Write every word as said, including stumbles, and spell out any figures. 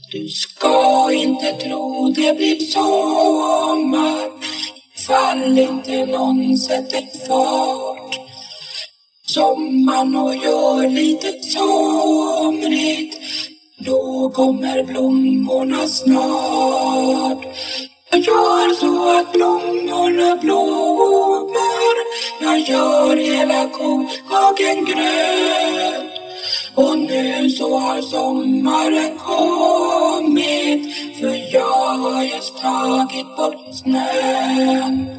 Du ska inte tro det blir sommar ifall inte någon sätter fart. Sommaren och gör lite somrigt, då kommer blommorna snart. Jag gör så att blommorna blommar, jag gör hela kohagen grön. Och nu så har sommaren kommit, för jag har just tagit bort snön.